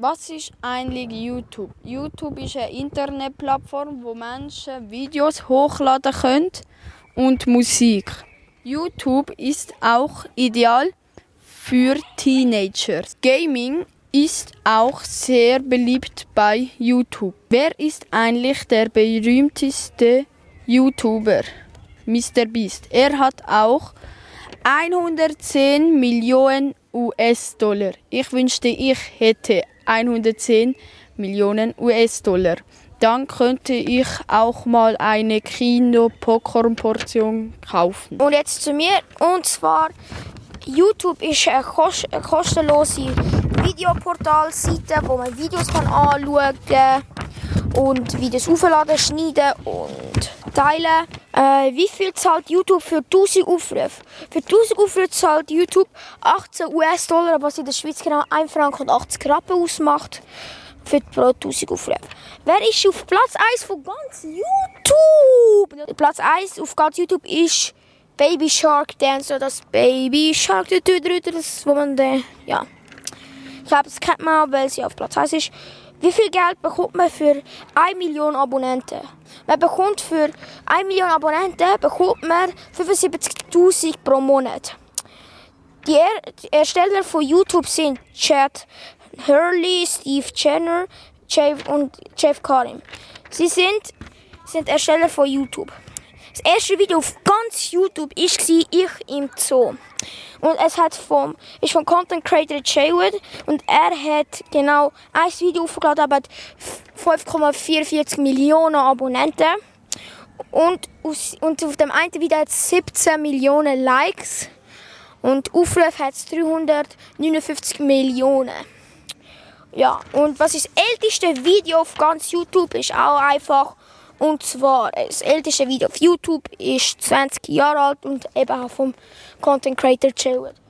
Was ist eigentlich YouTube? YouTube ist eine Internetplattform, wo Menschen Videos hochladen können und Musik. YouTube ist auch ideal für Teenager. Gaming ist auch sehr beliebt bei YouTube. Wer ist eigentlich der berühmteste YouTuber? MrBeast. Er hat auch 110 Millionen US-Dollar. Ich wünschte, ich hätte 110 Millionen US-Dollar. Dann könnte ich auch mal eine Kino-Popcorn-Portion kaufen. Und jetzt zu mir. Und zwar, YouTube ist eine kostenlose Videoportalseite, wo man Videos anschauen kann und Videos aufladen, schneiden und teilen. Wie viel zahlt YouTube für 1000 Aufrufe? Für 1000 Aufrufe zahlt YouTube 18 US-Dollar, was in der Schweiz genau 1 Franken und 80 Rappen ausmacht. Für pro 1000 Aufrufe. Wer ist auf Platz 1 von ganz YouTube? Platz 1 auf ganz YouTube ist Baby Shark Dance, oder das Baby Shark, das, wo man, ja. Ich glaube, das kennt man, weil sie auf Platz 1 ist. Wie viel Geld bekommt man für 1 Million Abonnenten? Man bekommt für 1 Million Abonnenten bekommt man 75.000 pro Monat. Die Ersteller von YouTube sind Chad Hurley, Steve Jenner und Jeff Karim. Sie sind Ersteller von YouTube. Das erste Video auf ganz YouTube war ich im Zoo. Und es ist vom Content Creator Jaywood und er hat genau ein Video aufgeladen, aber 5,44 Millionen Abonnenten. Und auf dem einen Video hat es 17 Millionen Likes und Aufrufe hat es 359 Millionen. Ja, und was ist das älteste Video auf ganz YouTube ist auch einfach. Und zwar, das älteste Video auf YouTube ist 20 Jahre alt und eben auch vom Content Creator Jaywood.